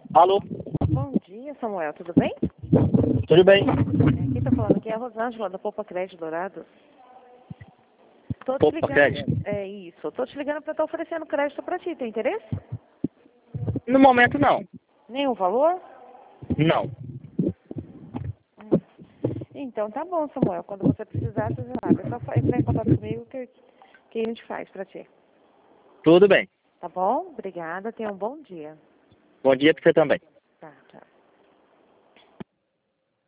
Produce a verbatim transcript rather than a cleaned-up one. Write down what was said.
Alô? Bom dia, Samuel. Tudo bem? Tudo bem? É, quem tá falando aqui é a Rosângela, da Poupa Crédito Dourado. Tô te Poupa ligando. Crédito? É isso. Tô te ligando pra estar oferecendo crédito pra ti. Tem interesse? No momento, não. Nenhum valor? Não. Hum. Então tá bom, Samuel. Quando você precisar, você sabe. É só fa- entrar em contato comigo que, que a gente faz pra ti. Tudo bem. Tá bom? Obrigada. Tenha um bom dia. Bom dia pra você também. Tá, tchau.